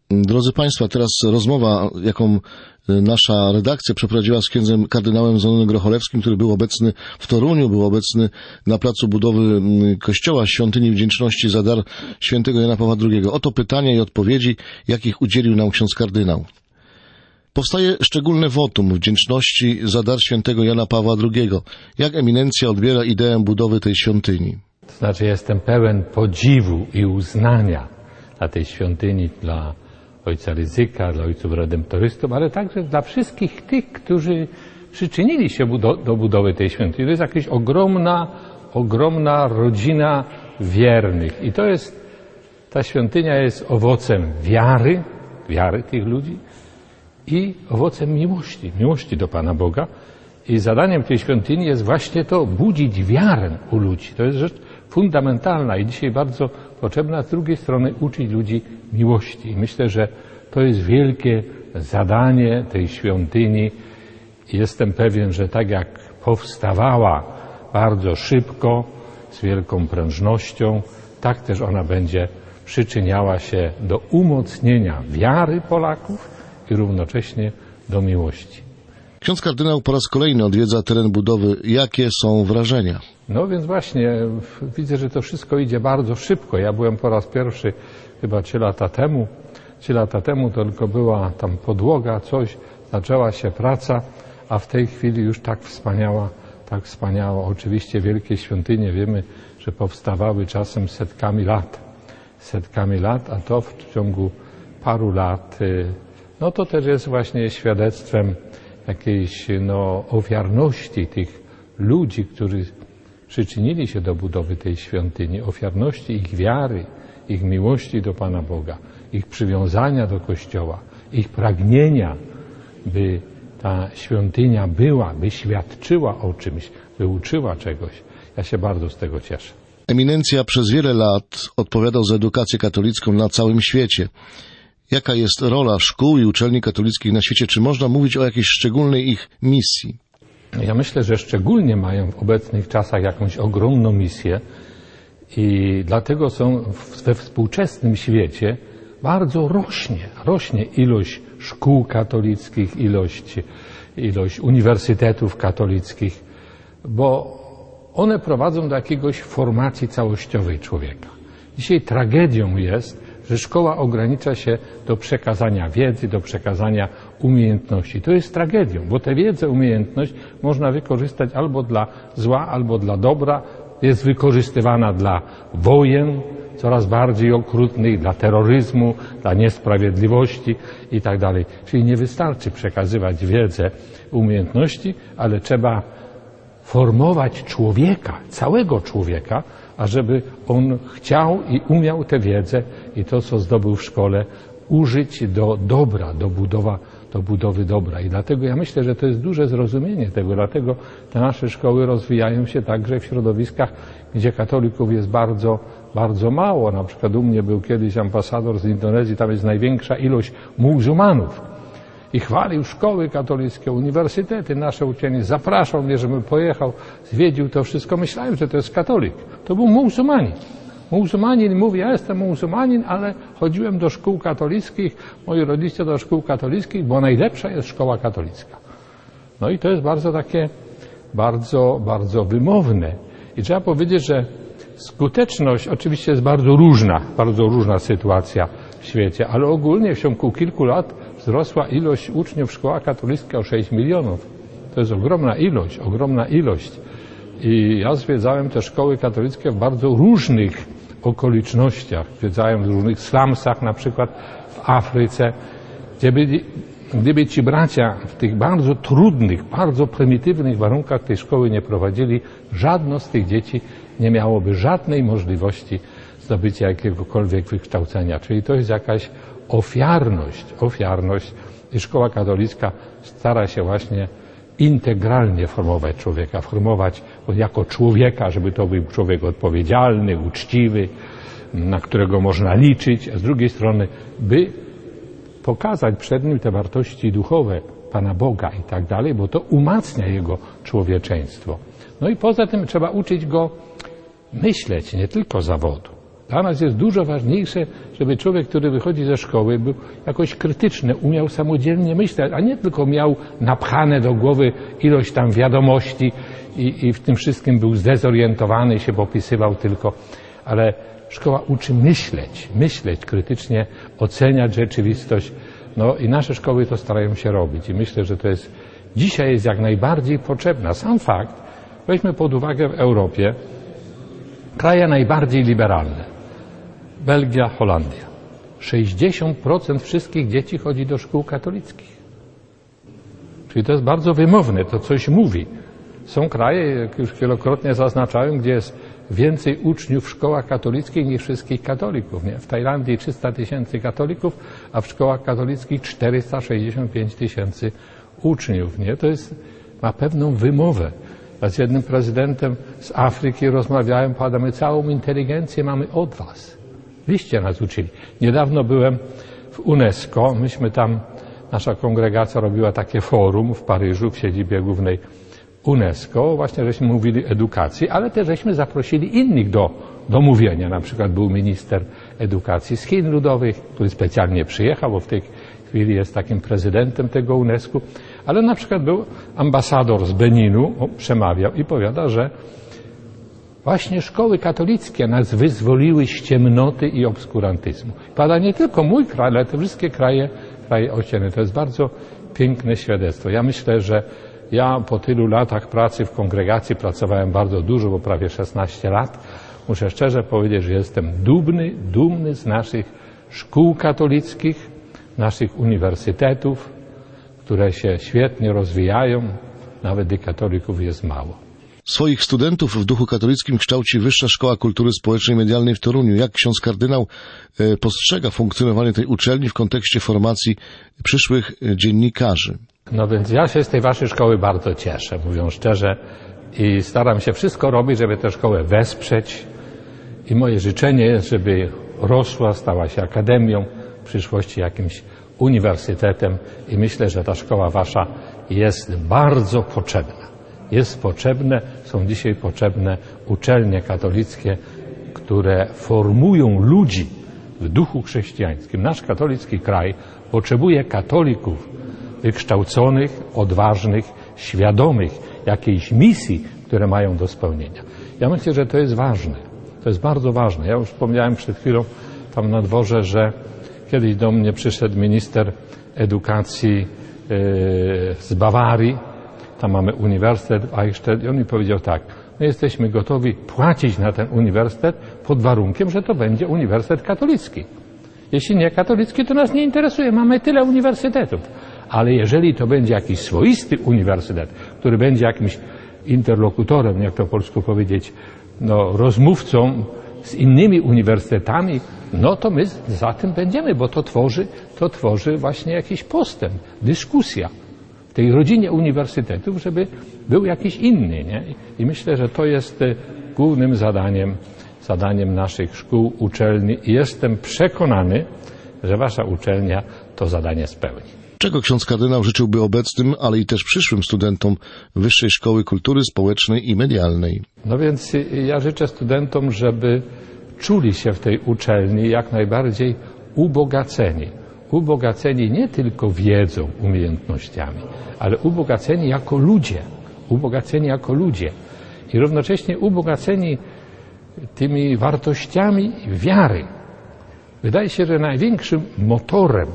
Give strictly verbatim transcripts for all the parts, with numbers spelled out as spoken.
Drodzy Państwo, teraz rozmowa, jaką nasza redakcja przeprowadziła z księdzem kardynałem Zenonem Grocholewskim, który był obecny w Toruniu, był obecny na placu budowy kościoła Świątyni Wdzięczności za dar świętego Jana Pawła drugiego. Oto pytania i odpowiedzi, jakich udzielił nam ksiądz kardynał. Powstaje szczególne wotum wdzięczności za dar świętego Jana Pawła drugiego. Jak eminencja odbiera ideę budowy tej świątyni? To znaczy, jestem pełen podziwu i uznania dla tej świątyni, dla ojca Rydzyka, dla ojców redemptorystów, ale także dla wszystkich tych, którzy przyczynili się do, do budowy tej świątyni. To jest jakaś ogromna, ogromna rodzina wiernych. I to jest, ta świątynia jest owocem wiary, wiary tych ludzi i owocem miłości, miłości do Pana Boga. I zadaniem tej świątyni jest właśnie to, budzić wiarę u ludzi. To jest rzecz fundamentalna i dzisiaj bardzo potrzebna. Z drugiej strony uczyć ludzi miłości. I myślę, że to jest wielkie zadanie tej świątyni. I jestem pewien, że tak jak powstawała bardzo szybko, z wielką prężnością, tak też ona będzie przyczyniała się do umocnienia wiary Polaków i równocześnie do miłości. Ksiądz kardynał po raz kolejny odwiedza teren budowy. Jakie są wrażenia? No więc właśnie, widzę, że to wszystko idzie bardzo szybko. Ja byłem po raz pierwszy chyba trzy lata temu. Trzy lata temu to tylko była tam podłoga, coś, zaczęła się praca, a w tej chwili już tak wspaniała, tak wspaniała. Oczywiście wielkie świątynie, wiemy, że powstawały czasem setkami lat. Setkami lat, a to w ciągu paru lat, no to też jest właśnie świadectwem jakiejś no, ofiarności tych ludzi, którzy przyczynili się do budowy tej świątyni, ofiarności ich wiary, ich miłości do Pana Boga, ich przywiązania do Kościoła, ich pragnienia, by ta świątynia była, by świadczyła o czymś, by uczyła czegoś. Ja się bardzo z tego cieszę. Eminencja przez wiele lat odpowiadał za edukację katolicką na całym świecie. Jaka jest rola szkół i uczelni katolickich na świecie? Czy można mówić o jakiejś szczególnej ich misji? Ja myślę, że szczególnie mają w obecnych czasach jakąś ogromną misję i dlatego są we współczesnym świecie bardzo rośnie, rośnie ilość szkół katolickich, ilość, ilość uniwersytetów katolickich, bo one prowadzą do jakiegoś formacji całościowej człowieka. Dzisiaj tragedią jest, że szkoła ogranicza się do przekazania wiedzy, do przekazania umiejętności. To jest tragedią, bo tę wiedzę, umiejętność można wykorzystać albo dla zła, albo dla dobra. Jest wykorzystywana dla wojen coraz bardziej okrutnych, dla terroryzmu, dla niesprawiedliwości i tak dalej. Czyli nie wystarczy przekazywać wiedzę, umiejętności, ale trzeba formować człowieka, całego człowieka, ażeby on chciał i umiał tę wiedzę i to, co zdobył w szkole, użyć do dobra, do, budowa, do budowy dobra. I dlatego ja myślę, że to jest duże zrozumienie tego, dlatego te nasze szkoły rozwijają się także w środowiskach, gdzie katolików jest bardzo, bardzo mało. Na przykład u mnie był kiedyś ambasador z Indonezji, tam jest największa ilość muzułmanów. I chwalił szkoły katolickie, uniwersytety, nasze uczelnie. Zapraszał mnie, żebym pojechał, zwiedził to wszystko. Myślałem, że to jest katolik. To był muzułmanin. Muzułmanin mówi, ja jestem muzułmanin, ale chodziłem do szkół katolickich, moi rodzice do szkół katolickich, bo najlepsza jest szkoła katolicka. No i to jest bardzo takie, bardzo, bardzo wymowne. I trzeba powiedzieć, że skuteczność oczywiście jest bardzo różna, bardzo różna sytuacja w świecie, ale ogólnie w ciągu kilku lat wzrosła ilość uczniów w szkołach katolickich o sześć milionów. To jest ogromna ilość, ogromna ilość. I ja zwiedzałem te szkoły katolickie w bardzo różnych okolicznościach. Zwiedzałem w różnych slumsach, na przykład w Afryce, gdzie byli, gdyby ci bracia w tych bardzo trudnych, bardzo prymitywnych warunkach tej szkoły nie prowadzili, żadno z tych dzieci nie miałoby żadnej możliwości zdobycia jakiegokolwiek wykształcenia. Czyli to jest jakaś ofiarność, ofiarność i szkoła katolicka stara się właśnie integralnie formować człowieka, formować jako człowieka, żeby to był człowiek odpowiedzialny, uczciwy, na którego można liczyć, a z drugiej strony, by pokazać przed nim te wartości duchowe Pana Boga i tak dalej, bo to umacnia jego człowieczeństwo. No i poza tym trzeba uczyć go myśleć, nie tylko zawodu, Dla nas jest dużo ważniejsze, żeby człowiek, który wychodzi ze szkoły, był jakoś krytyczny, umiał samodzielnie myśleć, a nie tylko miał napchane do głowy ilość tam wiadomości i, i w tym wszystkim był zdezorientowany i się popisywał tylko, ale szkoła uczy myśleć, myśleć krytycznie, oceniać rzeczywistość. No i nasze szkoły to starają się robić i myślę, że to jest, dzisiaj jest jak najbardziej potrzebna. Sam fakt, weźmy pod uwagę w Europie kraje najbardziej liberalne. Belgia, Holandia. sześćdziesiąt procent wszystkich dzieci chodzi do szkół katolickich. Czyli to jest bardzo wymowne, to coś mówi. Są kraje, jak już wielokrotnie zaznaczałem, gdzie jest więcej uczniów w szkołach katolickich niż wszystkich katolików. Nie? W Tajlandii trzysta tysięcy katolików, a w szkołach katolickich czterysta sześćdziesiąt pięć tysięcy uczniów. Nie? To jest, ma pewną wymowę. Ja z jednym prezydentem z Afryki rozmawiałem, pada, my całą inteligencję mamy od was. Wyście nas uczyli. Niedawno byłem w UNESCO, myśmy tam, nasza kongregacja robiła takie forum w Paryżu, w siedzibie głównej UNESCO, właśnie żeśmy mówili edukacji, ale też żeśmy zaprosili innych do, do mówienia. Na przykład był minister edukacji z Chin Ludowych, który specjalnie przyjechał, bo w tej chwili jest takim prezydentem tego UNESCO, ale na przykład był ambasador z Beninu, o, przemawiał i powiada, że właśnie szkoły katolickie nas wyzwoliły z ciemnoty i obskurantyzmu. Pada nie tylko mój kraj, ale te wszystkie kraje, kraje ościenne. To jest bardzo piękne świadectwo. Ja myślę, że ja po tylu latach pracy w kongregacji pracowałem bardzo dużo, bo prawie szesnaście lat. Muszę szczerze powiedzieć, że jestem dumny, dumny z naszych szkół katolickich, naszych uniwersytetów, które się świetnie rozwijają. Nawet gdy katolików jest mało. Swoich studentów w duchu katolickim kształci Wyższa Szkoła Kultury Społecznej i Medialnej w Toruniu. Jak ksiądz kardynał postrzega funkcjonowanie tej uczelni w kontekście formacji przyszłych dziennikarzy? No więc ja się z tej waszej szkoły bardzo cieszę, mówiąc szczerze, i staram się wszystko robić, żeby tę szkołę wesprzeć. I moje życzenie jest, żeby rosła, stała się akademią, w przyszłości jakimś uniwersytetem i myślę, że ta szkoła wasza jest bardzo potrzebna. Jest potrzebne, są dzisiaj potrzebne uczelnie katolickie, które formują ludzi w duchu chrześcijańskim. Nasz katolicki kraj potrzebuje katolików wykształconych, odważnych, świadomych jakiejś misji, które mają do spełnienia. Ja myślę, że to jest ważne. To jest bardzo ważne. Ja już wspomniałem przed chwilą tam na dworze, że kiedyś do mnie przyszedł minister edukacji yy, z Bawarii. Tam mamy uniwersytet w Eichstätt i on mi powiedział tak, my jesteśmy gotowi płacić na ten uniwersytet pod warunkiem, że to będzie uniwersytet katolicki. Jeśli nie katolicki, to nas nie interesuje, mamy tyle uniwersytetów. Ale jeżeli to będzie jakiś swoisty uniwersytet, który będzie jakimś interlokutorem, jak to po polsku powiedzieć, no, rozmówcą z innymi uniwersytetami, no to my za tym będziemy, bo to tworzy, to tworzy właśnie jakiś postęp, dyskusja w tej rodzinie uniwersytetów, żeby był jakiś inny. Nie? I myślę, że to jest głównym zadaniem, zadaniem naszych szkół, uczelni i jestem przekonany, że wasza uczelnia to zadanie spełni. Czego ksiądz kardynał życzyłby obecnym, ale i też przyszłym studentom Wyższej Szkoły Kultury Społecznej i Medialnej? No więc ja życzę studentom, żeby czuli się w tej uczelni jak najbardziej ubogaceni. Ubogaceni nie tylko wiedzą, umiejętnościami, ale ubogaceni jako ludzie. Ubogaceni jako ludzie. I równocześnie ubogaceni tymi wartościami wiary. Wydaje się, że największym motorem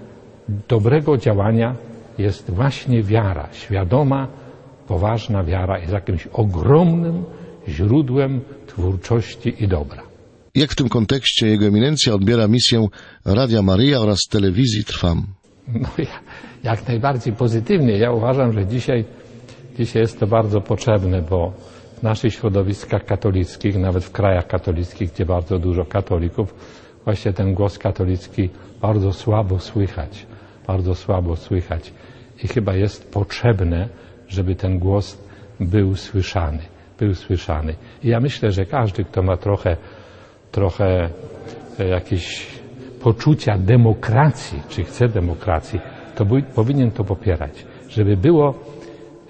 dobrego działania jest właśnie wiara. Świadoma, poważna wiara jest jakimś ogromnym źródłem twórczości i dobra. Jak w tym kontekście Jego Eminencja odbiera misję Radia Maryja oraz telewizji Trwam? No, ja, jak najbardziej pozytywnie. Ja uważam, że dzisiaj, dzisiaj jest to bardzo potrzebne, bo w naszych środowiskach katolickich, nawet w krajach katolickich, gdzie bardzo dużo katolików, właśnie ten głos katolicki bardzo słabo słychać. Bardzo słabo słychać. I chyba jest potrzebne, żeby ten głos był słyszany. Był słyszany. I ja myślę, że każdy, kto ma trochę, trochę jakieś poczucia demokracji, czy chce demokracji, to by, powinien to popierać. Żeby było,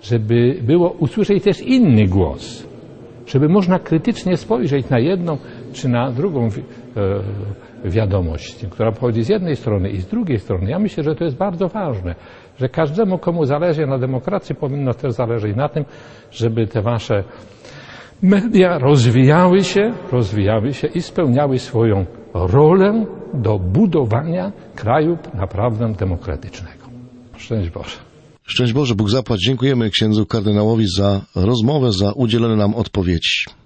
żeby było usłyszeć też inny głos. Żeby można krytycznie spojrzeć na jedną, czy na drugą wi- e, wiadomość, która pochodzi z jednej strony i z drugiej strony. Ja myślę, że to jest bardzo ważne, że każdemu, komu zależy na demokracji, powinno też zależeć na tym, żeby te wasze media rozwijały się, rozwijały się i spełniały swoją rolę do budowania kraju naprawdę demokratycznego. Szczęść Boże. Szczęść Boże, Bóg zapłać. Dziękujemy księdzu kardynałowi za rozmowę, za udzielone nam odpowiedzi.